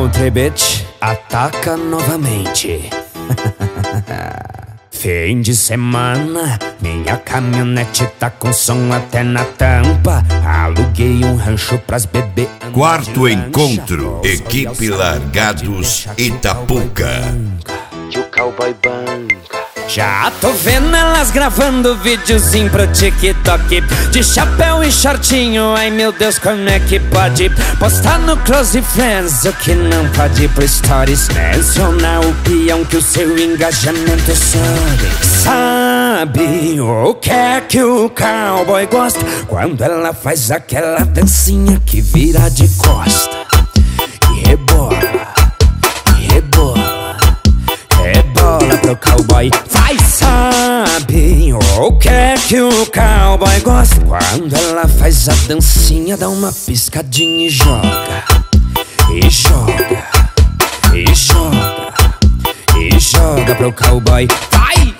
Country Beach ataca novamente. Fim de semana, minha caminhonete tá com som até na tampa. Aluguei um rancho pras bebê. Quarto encontro, equipe Largados Itapuca. Que o cowboy banca. Já tô vendo elas gravando videozinho pro TikTok, de chapéu e shortinho, ai meu Deus, como é que pode postar no Close Friends o que não pode pro Stories? Mencionar o peão que o seu engajamento sobe. Sabe o que é que o cowboy gosta? Quando ela faz aquela dancinha que vira de costa e rebola, e rebola, rebola pro cowboy. Vai, sabe o que é que o cowboy gosta? Quando ela faz a dancinha, dá uma piscadinha e joga, e joga, e joga, e joga pro cowboy. Vai!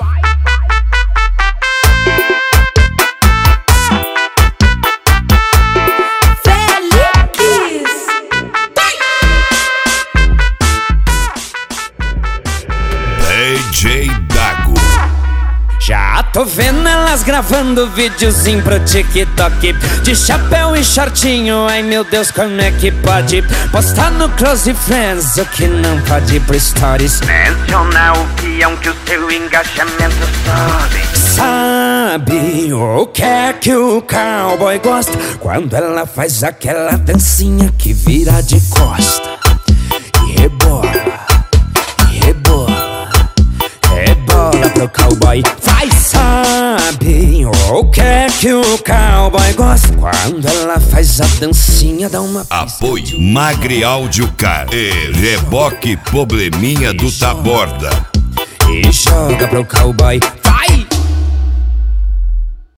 DJ Dago. Já tô vendo elas gravando videozinho pro TikTok, de chapéu e shortinho, ai meu Deus, como é que pode postar no Close Friends o que não pode pro Stories? Mencionar o peão que o seu engajamento sobe. Sabe o que é que o cowboy gosta? Quando ela faz aquela dancinha que vira de costa e rebola, e rebola, rebola pro cowboy. Vai, sabe o que é que o cowboy gosta? Quando ela faz a dancinha, dá uma Apoio Magre Áudio Car e Reboque Probleminha do Taborda. E joga pro cowboy.